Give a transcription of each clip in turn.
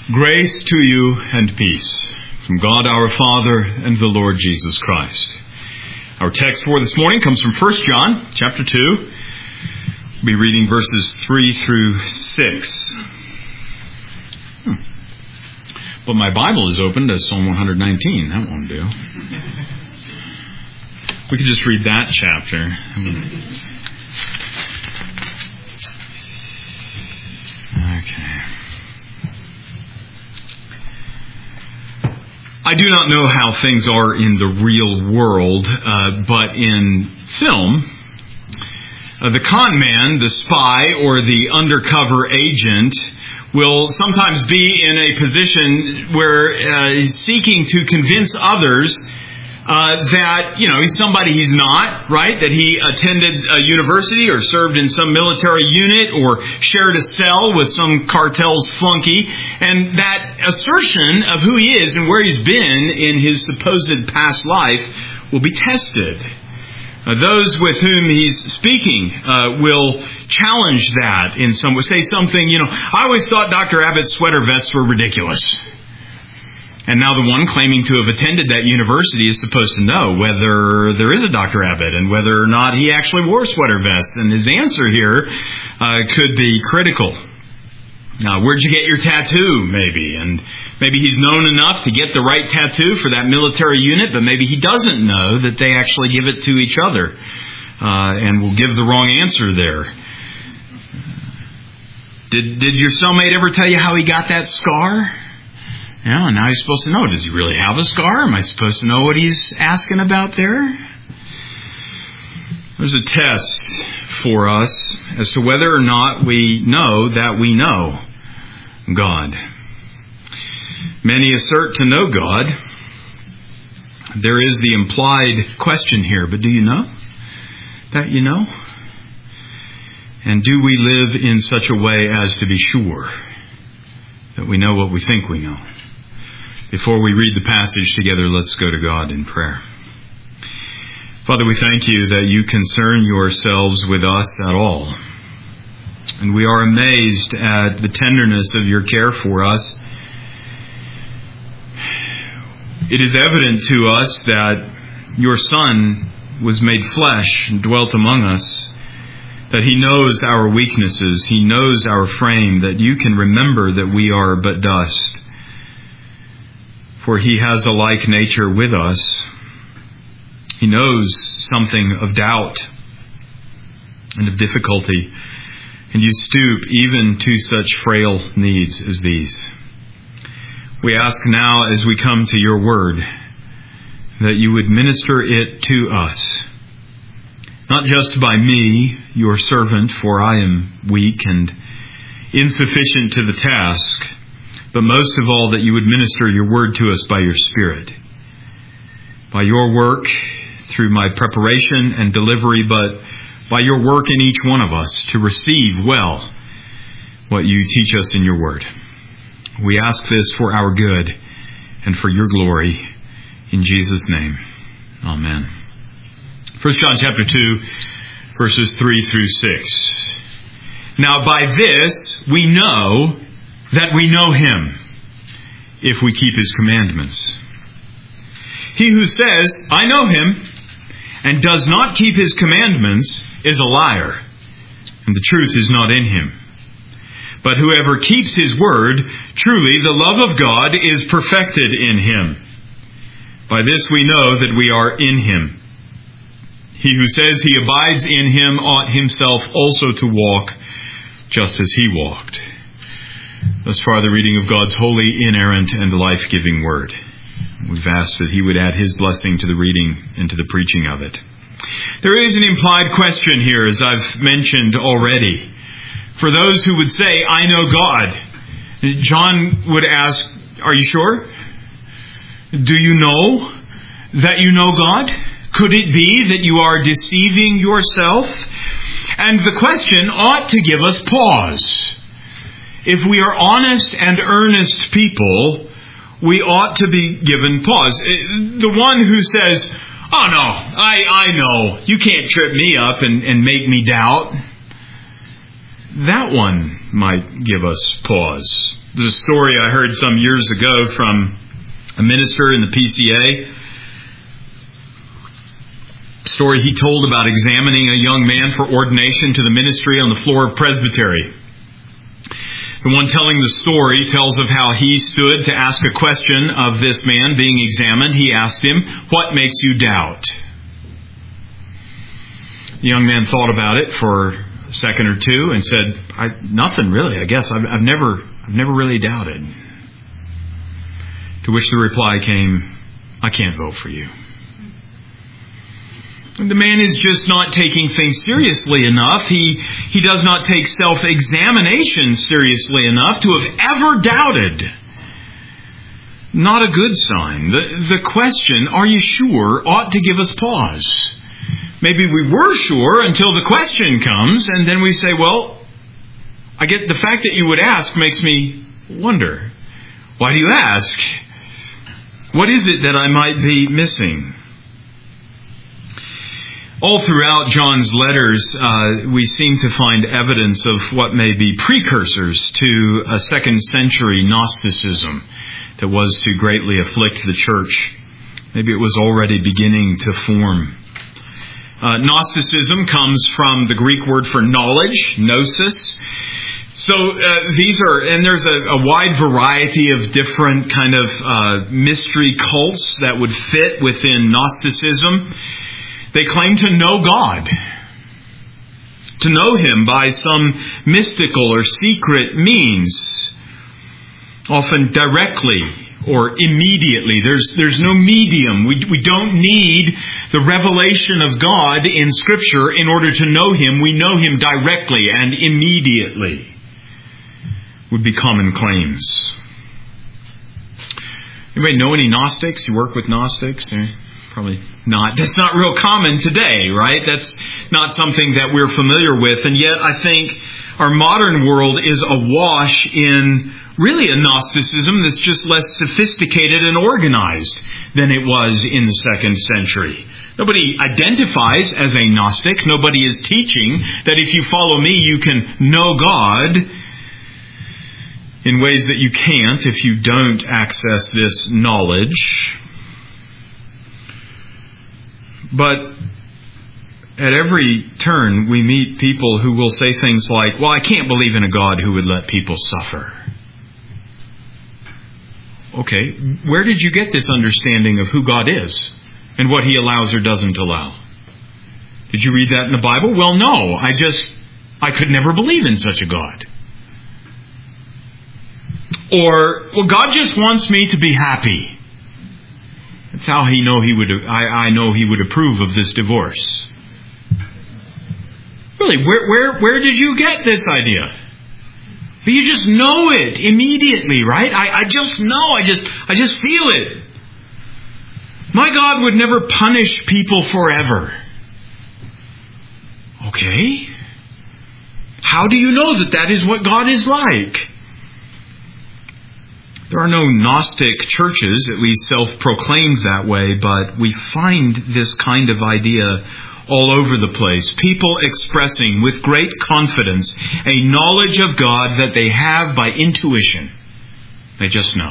Grace to you and peace from God our Father and the Lord Jesus Christ. Our text for this morning comes from 1 John chapter 2. We'll be reading verses 3 through 6. But my Bible is open to Psalm 119. That won't do. We could just read that chapter. Okay. I do not know how things are in the real world, but in film, the con man, the spy, or the undercover agent will sometimes be in a position where he's seeking to convince others that, he's somebody he's not, right? That he attended a university or served in some military unit or shared a cell with some cartel's flunky. And that assertion of who he is and where he's been in his supposed past life will be tested. Those with whom he's speaking will challenge that in some way. Say something, I always thought Dr. Abbott's sweater vests were ridiculous. And now the one claiming to have attended that university is supposed to know whether there is a Dr. Abbott and whether or not he actually wore sweater vests. And his answer here could be critical. Now, where'd you get your tattoo, maybe? And maybe he's known enough to get the right tattoo for that military unit, but maybe he doesn't know that they actually give it to each other and will give the wrong answer there. Did your cellmate ever tell you how he got that scar? And now he's supposed to know. Does he really have a scar? Am I supposed to know what he's asking about there? There's a test for us as to whether or not we know that we know God. Many assert to know God. There is the implied question here, but do you know that you know? And do we live in such a way as to be sure that we know what we think we know? Before we read the passage together, let's go to God in prayer. Father, we thank you that you concern yourselves with us at all. And we are amazed at the tenderness of your care for us. It is evident to us that your Son was made flesh and dwelt among us, that he knows our weaknesses, he knows our frame, that you can remember that we are but dust. For he has a like nature with us. He knows something of doubt and of difficulty, and you stoop even to such frail needs as these. We ask now, as we come to your word, that you would minister it to us, not just by me, your servant, for I am weak and insufficient to the task, but most of all, that you would minister your word to us by your Spirit. By your work, through my preparation and delivery, but by your work in each one of us to receive well what you teach us in your word. We ask this for our good and for your glory. In Jesus' name, amen. 1 John chapter 2, verses 3 through 6. Now by this we know that we know him, if we keep his commandments. He who says, I know him, and does not keep his commandments, is a liar, and the truth is not in him. But whoever keeps his word, truly the love of God is perfected in him. By this we know that we are in him. He who says he abides in him ought himself also to walk just as he walked. Thus far, the reading of God's holy, inerrant, and life-giving word. We've asked that he would add his blessing to the reading and to the preaching of it. There is an implied question here, as I've mentioned already. For those who would say, I know God, John would ask, are you sure? Do you know that you know God? Could it be that you are deceiving yourself? And the question ought to give us pause. If we are honest and earnest people, we ought to be given pause. The one who says, oh no, I know, you can't trip me up and make me doubt, that one might give us pause. There's a story I heard some years ago from a minister in the PCA. A story he told about examining a young man for ordination to the ministry on the floor of presbytery. The one telling the story tells of how he stood to ask a question of this man being examined. He asked him, "What makes you doubt?" The young man thought about it for a second or two and said, "Nothing really. I guess I've never really doubted." To which the reply came, "I can't vote for you." The man is just not taking things seriously enough. He does not take self-examination seriously enough to have ever doubted. Not a good sign. The question, "Are you sure?" ought to give us pause. Maybe we were sure until the question comes, and then we say, "Well, I get the fact that you would ask makes me wonder. Why do you ask? What is it that I might be missing?" All throughout John's letters, we seem to find evidence of what may be precursors to a second century Gnosticism that was to greatly afflict the church. Maybe it was already beginning to form. Gnosticism comes from the Greek word for knowledge, gnosis. So there's a wide variety of different kind of mystery cults that would fit within Gnosticism. They claim to know God, to know Him by some mystical or secret means, often directly or immediately. There's no medium. We don't need the revelation of God in Scripture in order to know Him. We know Him directly and immediately, would be common claims. Anybody know any Gnostics? You work with Gnostics? Probably not. That's not real common today, right? That's not something that we're familiar with. And yet I think our modern world is awash in really a Gnosticism that's just less sophisticated and organized than it was in the second century. Nobody identifies as a Gnostic. Nobody is teaching that if you follow me, you can know God in ways that you can't if you don't access this knowledge. But at every turn, we meet people who will say things like, "Well, I can't believe in a God who would let people suffer." Okay, where did you get this understanding of who God is and what He allows or doesn't allow? Did you read that in the Bible? Well, no. I could never believe in such a God. Or, well, God just wants me to be happy. That's how I know He would approve of this divorce. Really, where did you get this idea? But you just know it immediately, right? I just know. I just feel it. My God would never punish people forever. Okay. How do you know that is what God is like? There are no Gnostic churches, at least self-proclaimed that way, but we find this kind of idea all over the place. People expressing with great confidence a knowledge of God that they have by intuition. They just know.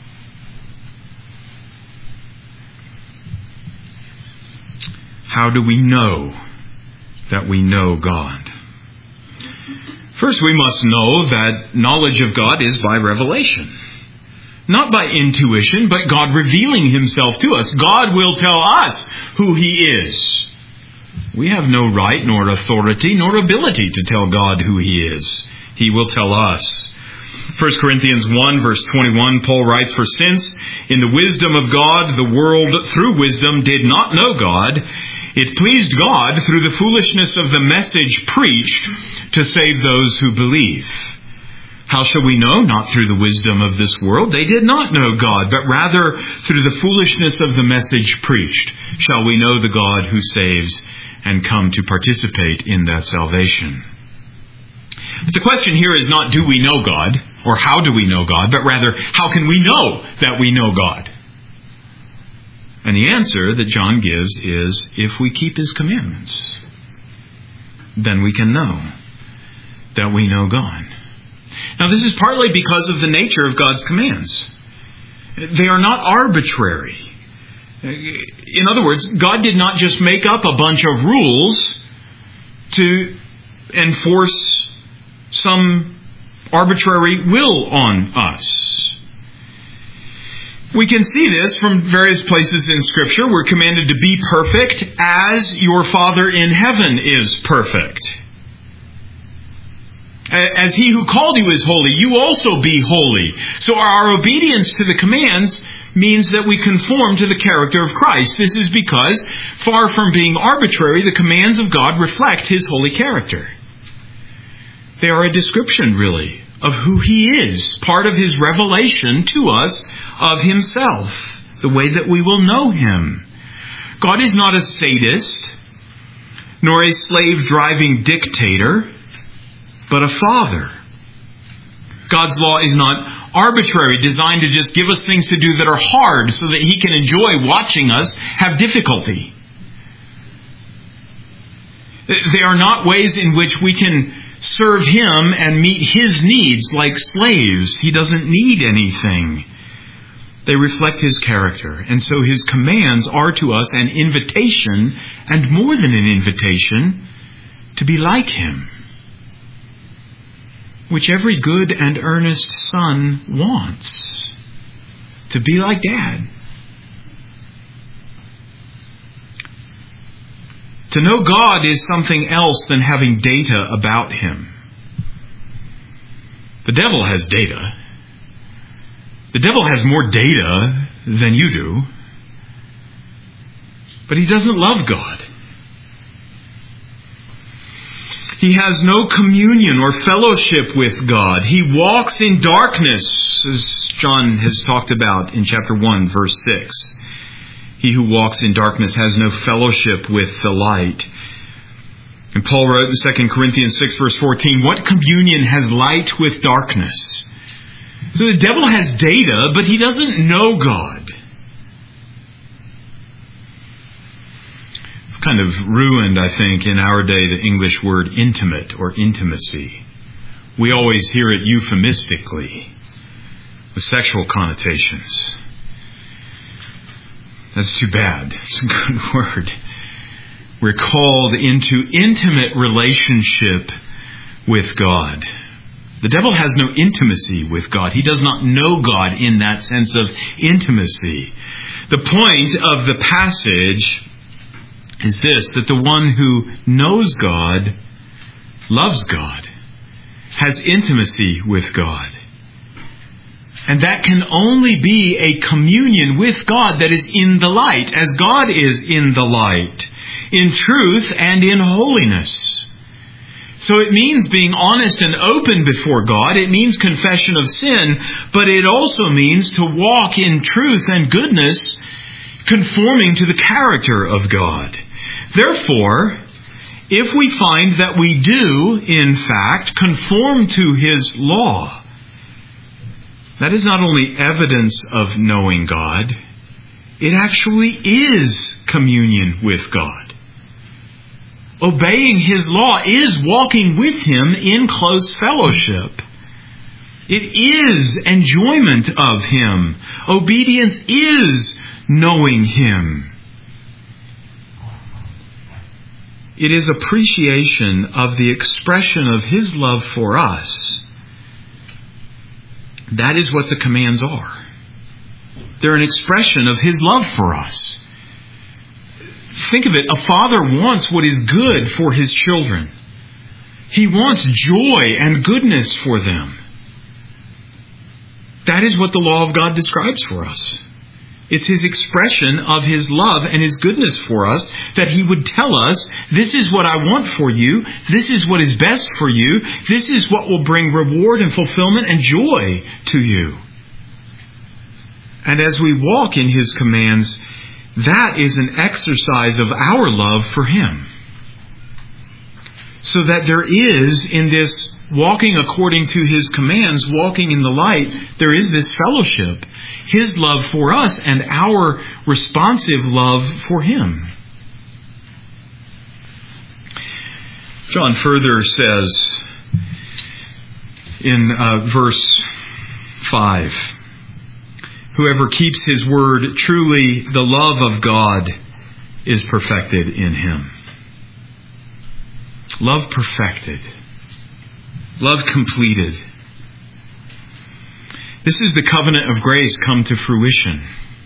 How do we know that we know God? First, we must know that knowledge of God is by revelation. Not by intuition, but God revealing Himself to us. God will tell us who He is. We have no right, nor authority, nor ability to tell God who He is. He will tell us. 1 Corinthians 1 verse 21, Paul writes, "For since in the wisdom of God, the world through wisdom did not know God, it pleased God through the foolishness of the message preached to save those who believe. How shall we know? Not through the wisdom of this world. They did not know God, but rather through the foolishness of the message preached shall we know the God who saves and come to participate in that salvation." But the question here is not, do we know God, or how do we know God, but rather, how can we know that we know God? And the answer that John gives is, if we keep His commandments, then we can know that we know God. Now, this is partly because of the nature of God's commands. They are not arbitrary. In other words, God did not just make up a bunch of rules to enforce some arbitrary will on us. We can see this from various places in Scripture. We're commanded to be perfect as your Father in heaven is perfect. As He who called you is holy, you also be holy. So our obedience to the commands means that we conform to the character of Christ. This is because, far from being arbitrary, the commands of God reflect His holy character. They are a description, really, of who He is, part of His revelation to us of Himself, the way that we will know Him. God is not a sadist, nor a slave-driving dictator, but a Father. God's law is not arbitrary, designed to just give us things to do that are hard so that He can enjoy watching us have difficulty. They are not ways in which we can serve Him and meet His needs like slaves. He doesn't need anything. They reflect His character. And so His commands are to us an invitation, and more than an invitation, to be like Him, which every good and earnest son wants, to be like Dad. To know God is something else than having data about Him. The devil has data. The devil has more data than you do. But he doesn't love God. He has no communion or fellowship with God. He walks in darkness, as John has talked about in chapter 1, verse 6. He who walks in darkness has no fellowship with the light. And Paul wrote in 2 Corinthians 6, verse 14, what communion has light with darkness? So the devil has data, but he doesn't know God. Kind of ruined, I think, in our day, the English word intimate or intimacy. We always hear it euphemistically with sexual connotations. That's too bad. It's a good word. We're called into intimate relationship with God. The devil has no intimacy with God. He does not know God in that sense of intimacy. The point of the passage is this, that the one who knows God, loves God, has intimacy with God. And that can only be a communion with God that is in the light, as God is in the light, in truth and in holiness. So it means being honest and open before God. It means confession of sin, but it also means to walk in truth and goodness, conforming to the character of God. Therefore, if we find that we do, in fact, conform to His law, that is not only evidence of knowing God, it actually is communion with God. Obeying His law is walking with Him in close fellowship. It is enjoyment of Him. Obedience is knowing Him. It is appreciation of the expression of His love for us. That is what the commands are. They're an expression of His love for us. Think of it, a father wants what is good for his children. He wants joy and goodness for them. That is what the law of God describes for us. It's His expression of His love and His goodness for us, that He would tell us, this is what I want for you, this is what is best for you, this is what will bring reward and fulfillment and joy to you. And as we walk in His commands, that is an exercise of our love for Him. So that there is, in this walking according to His commands, walking in the light, there is this fellowship. His love for us and our responsive love for Him. John further says in verse 5. Whoever keeps His word, truly the love of God is perfected in him. Love perfected. Love completed. This is the covenant of grace come to fruition.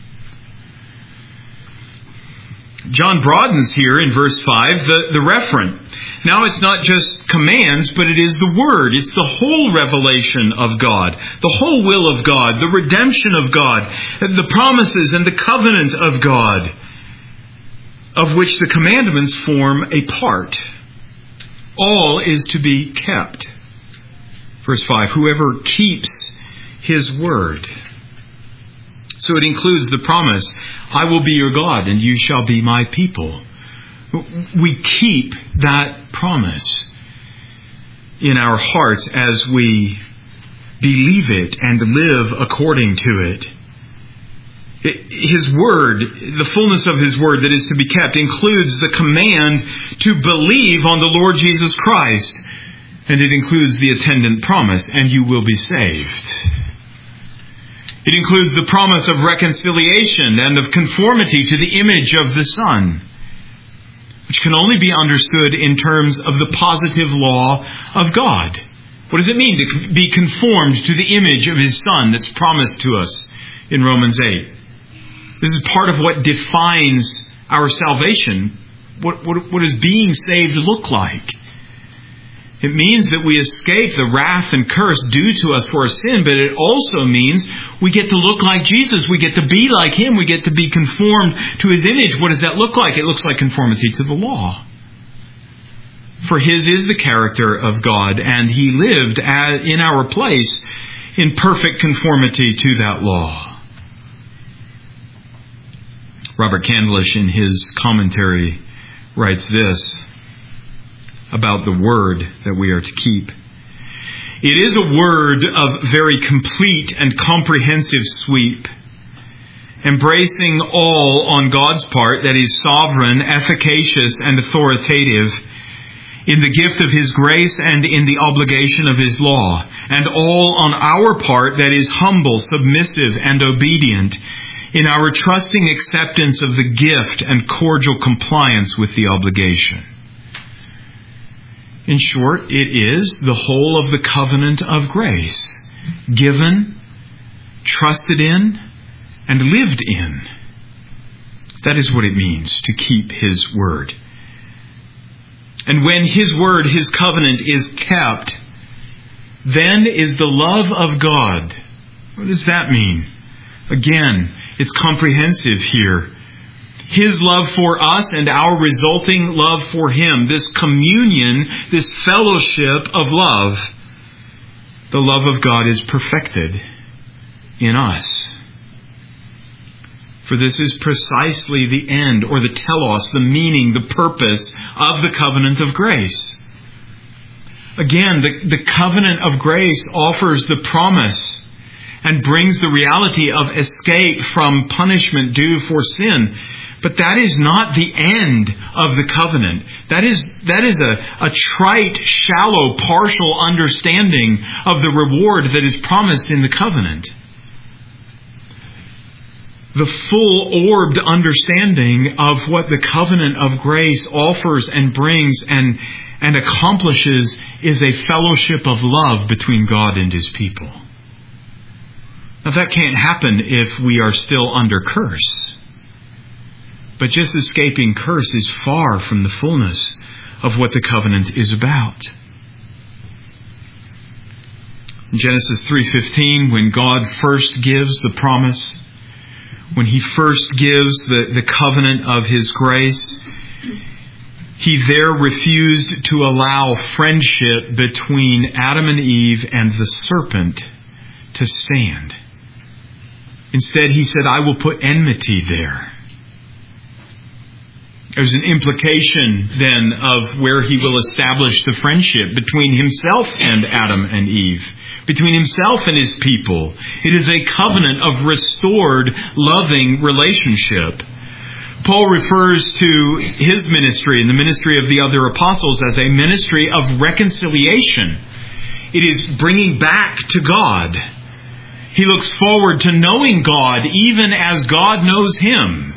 John broadens here in verse 5 the referent. Now it's not just commands, but it is the Word. It's the whole revelation of God, the whole will of God, the redemption of God, the promises and the covenant of God, of which the commandments form a part. All is to be kept. Verse 5, whoever keeps His word. So it includes the promise, I will be your God and you shall be my people. We keep that promise in our hearts as we believe it and live according to it. His word, the fullness of His word that is to be kept, includes the command to believe on the Lord Jesus Christ. And it includes the attendant promise, and you will be saved. It includes the promise of reconciliation and of conformity to the image of the Son, which can only be understood in terms of the positive law of God. What does it mean to be conformed to the image of His Son that's promised to us in Romans 8? This is part of what defines our salvation. What does being saved look like? It means that we escape the wrath and curse due to us for our sin, but it also means we get to look like Jesus. We get to be like Him. We get to be conformed to His image. What does that look like? It looks like conformity to the law. For His is the character of God, and He lived in our place in perfect conformity to that law. Robert Candlish, in his commentary, writes this about the word that we are to keep. It is a word of very complete and comprehensive sweep, embracing all on God's part that is sovereign, efficacious, and authoritative in the gift of His grace and in the obligation of His law, and all on our part that is humble, submissive, and obedient in our trusting acceptance of the gift and cordial compliance with the obligation. In short, it is the whole of the covenant of grace, given, trusted in, and lived in. That is what it means to keep His word. And when His word, His covenant is kept, then is the love of God. What does that mean? Again, it's comprehensive here. His love for us and our resulting love for Him. This communion, this fellowship of love. The love of God is perfected in us. For this is precisely the end, or the telos, the meaning, the purpose of the covenant of grace. Again, the covenant of grace offers the promise and brings the reality of escape from punishment due for sin. But that is not the end of the covenant. That is a trite, shallow, partial understanding of the reward that is promised in the covenant. The full-orbed understanding of what the covenant of grace offers and brings and accomplishes is a fellowship of love between God and His people. Now that can't happen if we are still under curse. But just escaping curse is far from the fullness of what the covenant is about. In Genesis 3:15, when God first gives the promise, when He first gives the covenant of His grace, He there refused to allow friendship between Adam and Eve and the serpent to stand. Instead, He said, I will put enmity there. There's an implication then of where He will establish the friendship between Himself and Adam and Eve, between Himself and His people. It is a covenant of restored, loving relationship. Paul refers to his ministry and the ministry of the other apostles as a ministry of reconciliation. It is bringing back to God. He looks forward to knowing God even as God knows him.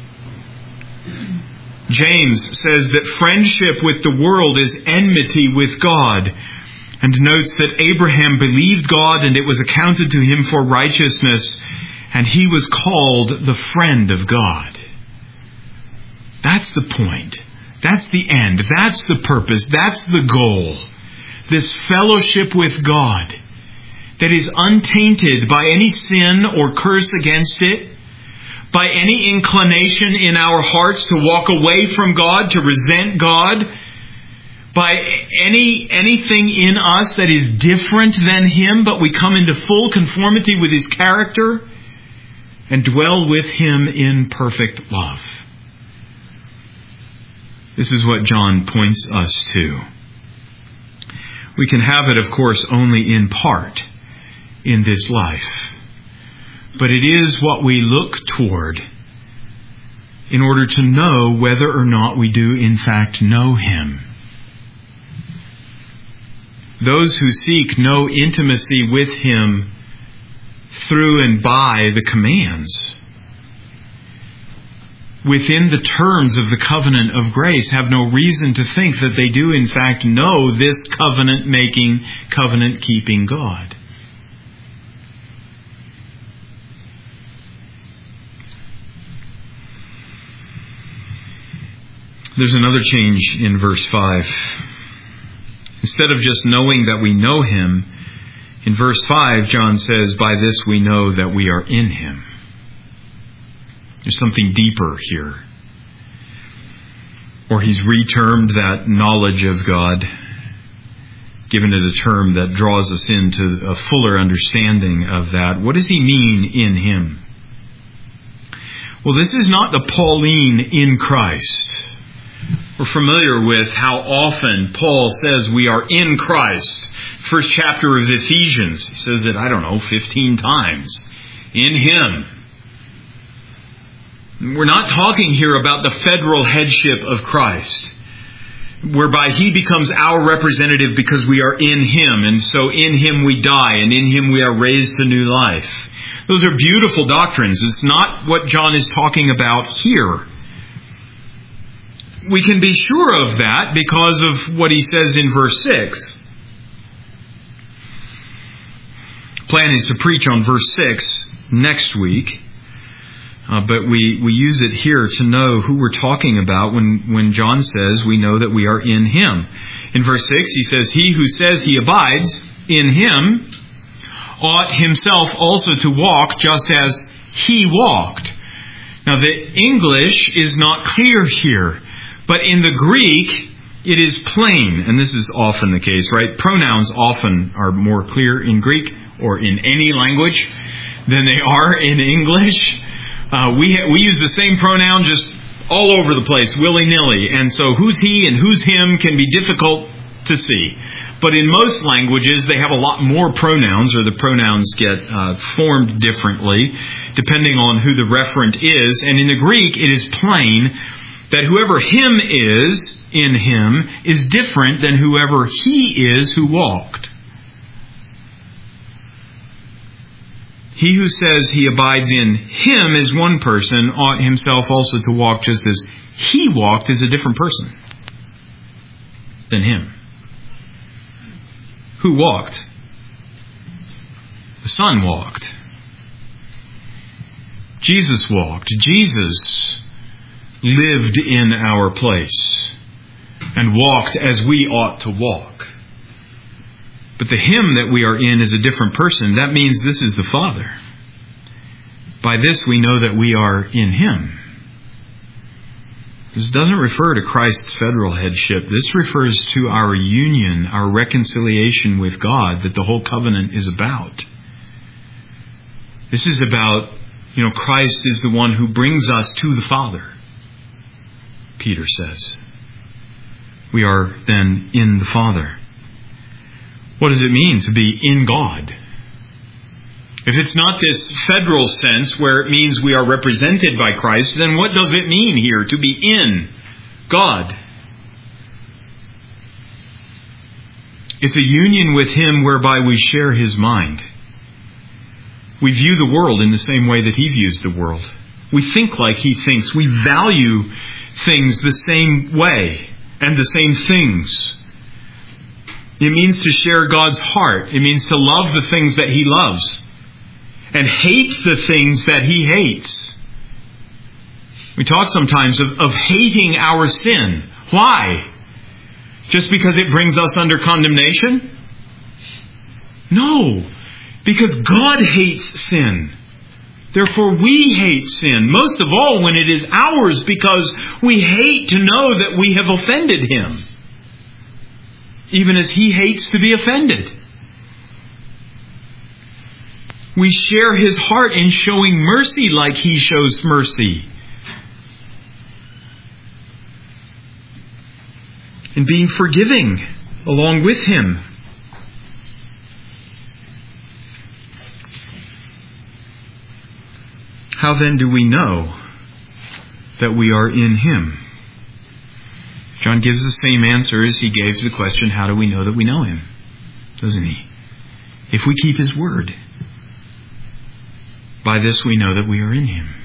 James says that friendship with the world is enmity with God, and notes that Abraham believed God and it was accounted to him for righteousness, and he was called the friend of God. That's the point. That's the end. That's the purpose. That's the goal. This fellowship with God that is untainted by any sin or curse against it, by any inclination in our hearts to walk away from God, to resent God, by anything in us that is different than him, but we come into full conformity with his character and dwell with him in perfect love. This is what John points us to. We can have it, of course, only in part in this life. But it is what we look toward in order to know whether or not we do in fact know him. Those who seek no intimacy with him through and by the commands within the terms of the covenant of grace have no reason to think that they do in fact know this covenant-making, covenant-keeping God. There's another change in verse 5. Instead of just knowing that we know him, in verse 5, John says, by this we know that we are in him. There's something deeper here. Or he's retermed that knowledge of God, given it a term that draws us into a fuller understanding of that. What does he mean in him? Well, this is not the Pauline in Christ. We're familiar with how often Paul says we are in Christ. First chapter of Ephesians, he says it, 15 times. In him. We're not talking here about the federal headship of Christ, whereby he becomes our representative because we are in him, and so in him we die, and in him we are raised to new life. Those are beautiful doctrines. It's not what John is talking about here. We can be sure of that because of what he says in verse 6. Plan is to preach on verse 6 next week. But we use it here to know who we're talking about when John says we know that we are in him. In verse 6 he says, he who says he abides in him ought himself also to walk just as he walked. Now the English is not clear here, but in the Greek it is plain, and this is often the case, right? Pronouns often are more clear in Greek or in any language than they are in English. We use the same pronoun just all over the place, willy-nilly. And so who's he and who's him can be difficult to see. But in most languages, they have a lot more pronouns, or the pronouns get formed differently, depending on who the referent is. And in the Greek, it is plain that whoever him is in him is different than whoever he is who walked. He who says he abides in him is one person, ought himself also to walk just as he walked is a different person than him. Who walked? The Son walked. Jesus walked. Jesus lived in our place and walked as we ought to walk. But the him that we are in is a different person. That means this is the Father. By this we know that we are in him. This doesn't refer to Christ's federal headship. This refers to our union, our reconciliation with God that the whole covenant is about. This is about, Christ is the one who brings us to the Father, Peter says. We are then in the Father. What does it mean to be in God? If it's not this federal sense where it means we are represented by Christ, then what does it mean here to be in God? It's a union with Him whereby we share His mind. We view the world in the same way that He views the world. We think like He thinks. We value things the same way and the same things. It means to share God's heart. It means to love the things that He loves and hate the things that He hates. We talk sometimes of hating our sin. Why? Just because it brings us under condemnation? No, because God hates sin. Therefore we hate sin, most of all when it is ours, because we hate to know that we have offended Him, even as He hates to be offended. We share His heart in showing mercy like He shows mercy. And being forgiving along with Him. How then do we know that we are in Him? John gives the same answer as he gave to the question, how do we know that we know Him? Doesn't he? If we keep His word. By this we know that we are in Him.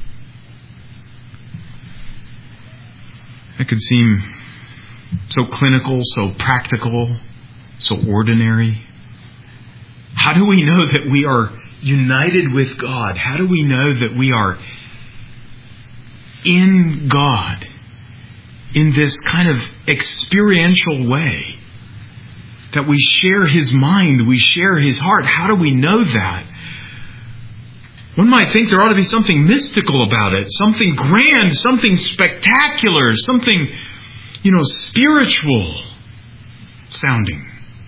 That could seem so clinical, so practical, so ordinary. How do we know that we are united with God? How do we know that we are in God in this kind of experiential way? That we share His mind, we share His heart. How do we know that? One might think there ought to be something mystical about it, something grand, something spectacular, something, spiritual sounding.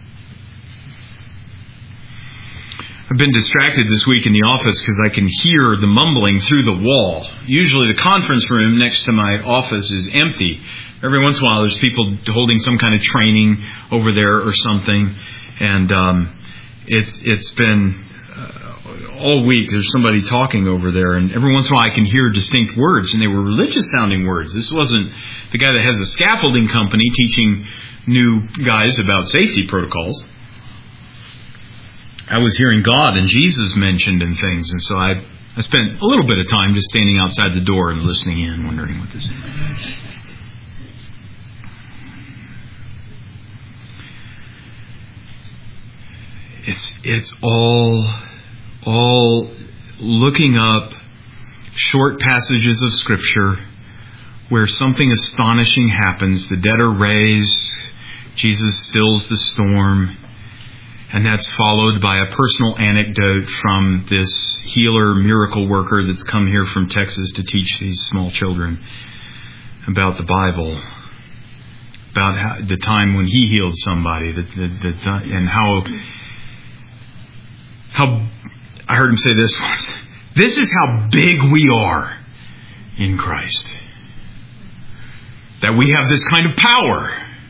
I've been distracted this week in the office because I can hear the mumbling through the wall. Usually the conference room next to my office is empty. Every once in a while there's people holding some kind of training over there or something. And it's been all week there's somebody talking over there. And every once in a while I can hear distinct words. And they were religious sounding words. This wasn't the guy that has a scaffolding company teaching new guys about safety protocols. I was hearing God and Jesus mentioned and things, and so I spent a little bit of time just standing outside the door and listening in, wondering what this is. It's all looking up short passages of Scripture where something astonishing happens. The dead are raised. Jesus stills the storm. And that's followed by a personal anecdote from this healer, miracle worker that's come here from Texas to teach these small children about the Bible, about the time when he healed somebody, and how I heard him say this once. This is how big we are in Christ. That we have this kind of power.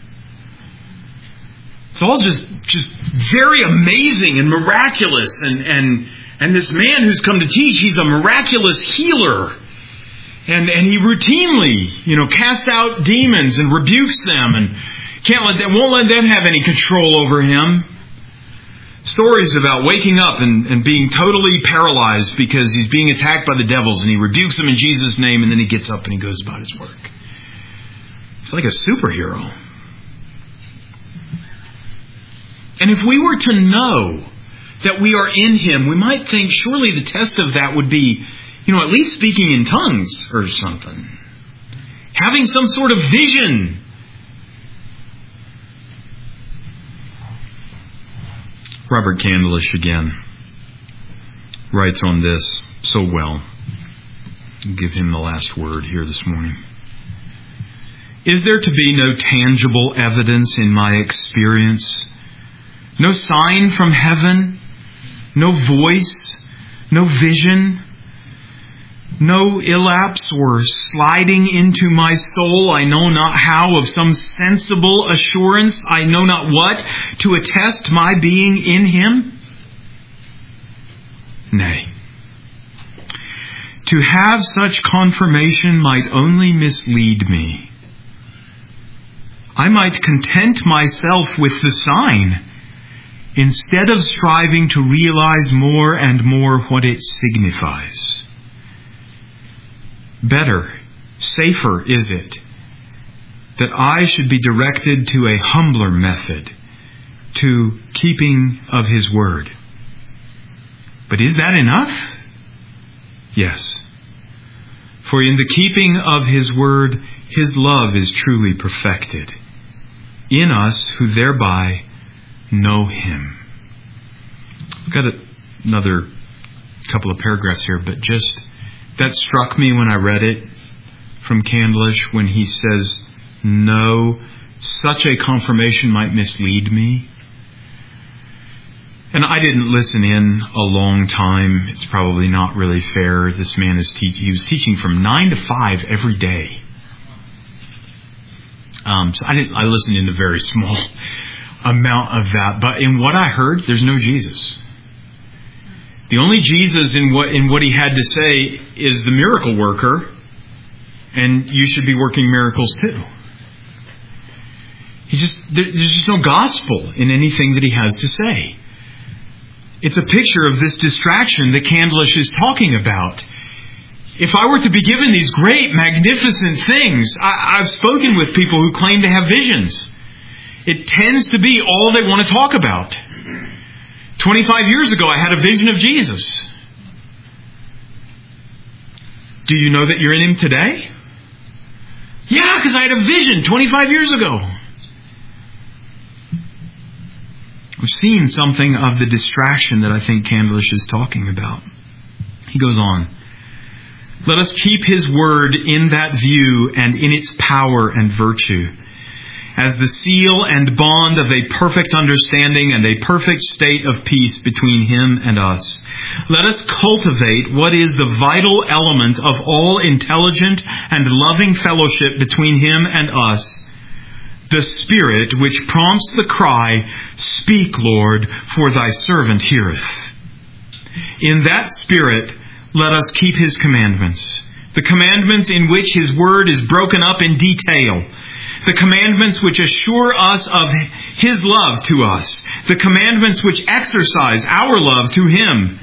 It's all just very amazing and miraculous. And this man who's come to teach, he's a miraculous healer. And he routinely, casts out demons and rebukes them and won't let them have any control over him. Stories about waking up and being totally paralyzed because he's being attacked by the devils, and he rebukes them in Jesus' name, and then he gets up and he goes about his work. It's like a superhero. And if we were to know that we are in Him, we might think surely the test of that would be, at least speaking in tongues or something. Having some sort of vision. Robert Candlish again writes on this so well. I'll give him the last word here this morning. Is there to be no tangible evidence in my experience? No sign from heaven, no voice, no vision, no illapse or sliding into my soul, I know not how, of some sensible assurance, I know not what, to attest my being in Him? Nay. To have such confirmation might only mislead me. I might content myself with the sign, instead of striving to realize more and more what it signifies. Better, safer is it that I should be directed to a humbler method, to keeping of His word. But is that enough? Yes. For in the keeping of His word, His love is truly perfected in us who thereby know Him. I've got another couple of paragraphs here, but just that struck me when I read it from Candlish when he says, "No, such a confirmation might mislead me." And I didn't listen in a long time. It's probably not really fair. This man he was teaching from 9 to 5 every day. So I listened in a very small amount of that. But in what I heard, there's no Jesus. The only Jesus in what he had to say is the miracle worker, and you should be working miracles too. There's just no gospel in anything that he has to say. It's a picture of this distraction that Candlish is talking about. If I were to be given these great, magnificent things, I've spoken with people who claim to have visions. It tends to be all they want to talk about. 25 years ago, I had a vision of Jesus. Do you know that you're in Him today? Yeah, because I had a vision 25 years ago. We've seen something of the distraction that I think Candlish is talking about. He goes on. Let us keep His word in that view and in its power and virtue, as the seal and bond of a perfect understanding and a perfect state of peace between Him and us. Let us cultivate what is the vital element of all intelligent and loving fellowship between Him and us, the Spirit which prompts the cry, "Speak, Lord, for thy servant heareth." In that Spirit, let us keep His commandments, the commandments in which His word is broken up in detail, the commandments which assure us of His love to us, the commandments which exercise our love to Him.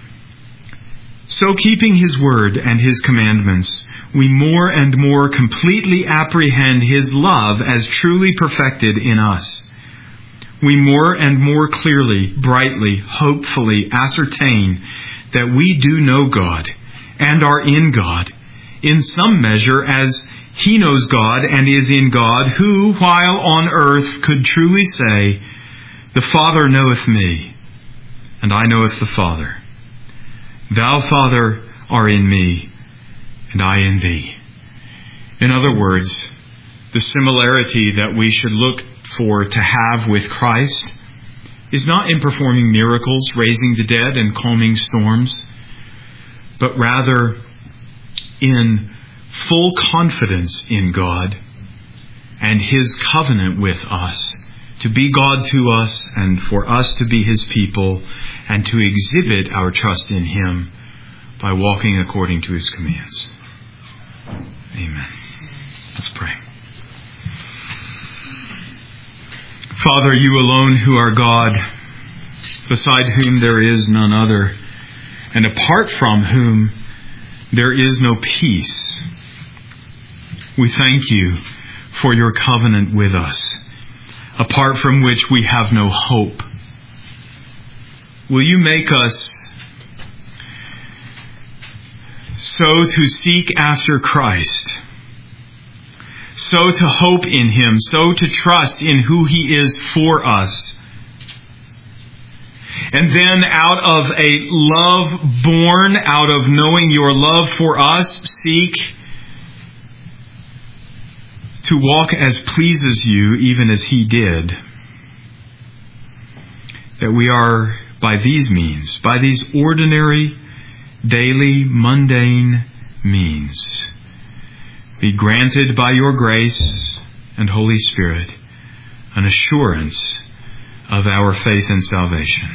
So keeping His word and His commandments, we more and more completely apprehend His love as truly perfected in us. We more and more clearly, brightly, hopefully ascertain that we do know God and are in God, in some measure as He knows God and is in God, who, while on earth, could truly say, "The Father knoweth me, and I knoweth the Father. Thou, Father, art in me, and I in thee." In other words, the similarity that we should look for to have with Christ is not in performing miracles, raising the dead, and calming storms, but rather in full confidence in God and His covenant with us, to be God to us and for us to be His people, and to exhibit our trust in Him by walking according to His commands. Amen. Let's pray. Father, You alone who are God, beside whom there is none other, and apart from whom there is no peace, we thank You for Your covenant with us, apart from which we have no hope. Will You make us so to seek after Christ, so to hope in Him, so to trust in who He is for us, and then out of a love born out of knowing Your love for us, seek to walk as pleases You, even as He did. That we are, by these means, by these ordinary, daily, mundane means, be granted by Your grace and Holy Spirit an assurance of our faith and salvation.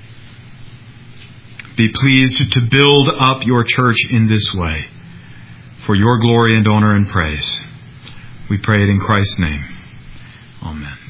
Be pleased to build up Your church in this way, for Your glory and honor and praise. We pray it in Christ's name. Amen.